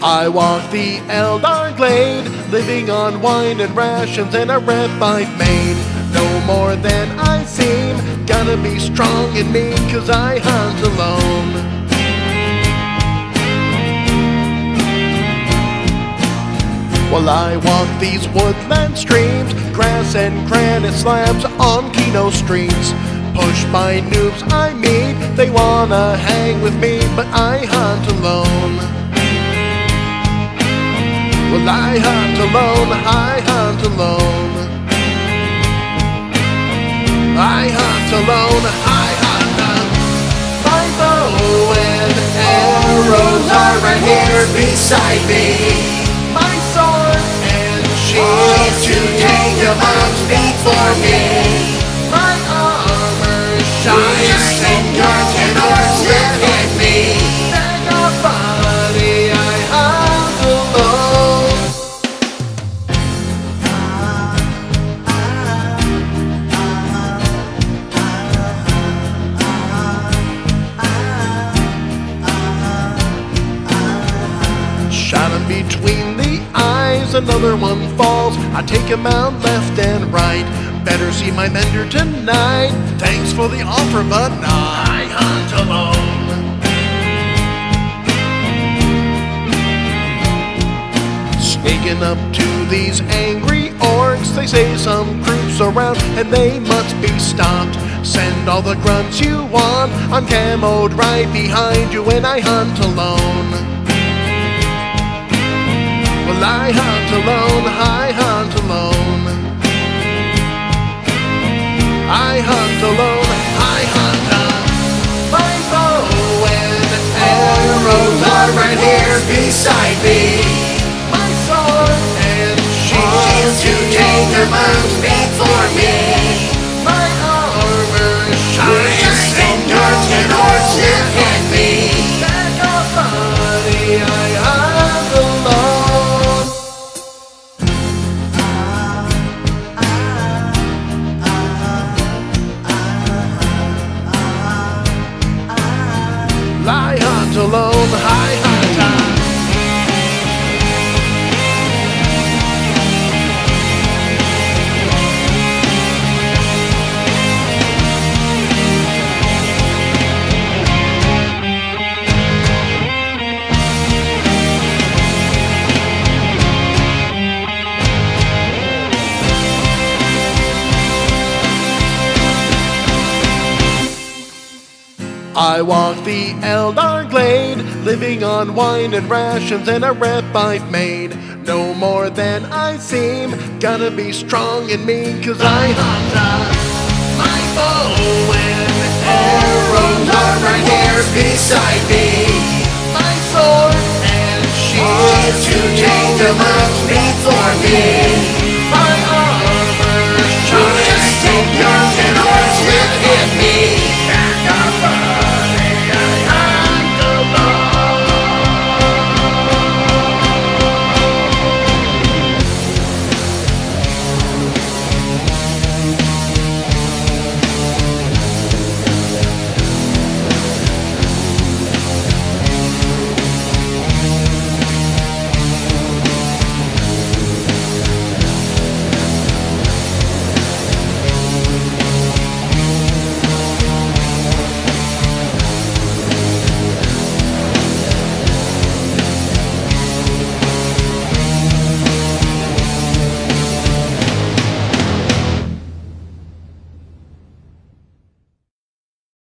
I walk the Eldar Glade, living on wine and rations and a rep I've made. No more than I seem, gotta be strong in me, 'cause I hunt alone. While I walk these woodland streams, grass and granite slabs on Kino streets. Pushed by noobs I meet, they wanna hang with me, but I hunt alone. Well, I hunt alone, I hunt alone. I hunt alone, I hunt alone. My bow and arrows are right here beside me. My sword and shield to take them out before me. My armor shines and your tenors live in me. And a body I hunt alone. Shot him between the eyes, another one falls. I take him out left and right. Better see my mender tonight. Thanks for the offer, but I hunt alone. Sneaking up to these angry orcs, they say some groups around and they must be stopped. Send all the grunts you want, I'm camoed right behind you and I hunt alone. Well, I hunt alone, I hunt alone. I hunt alone, I hunt alone. My bow and arrows are right here beside me. My sword and shield to take them out before me. My armor shines and your tenors live in me. Like a body I hunt alone. I hunt alone, I hunt alone. I walk the Eldar Glade, living on wine and rations and a rep I've made. No more than I seem, gotta be strong in me, 'cause I hunt. My bow and arrows are right here beside me. My sword and shield to take them out before me. My armor shines and your tenors live in me.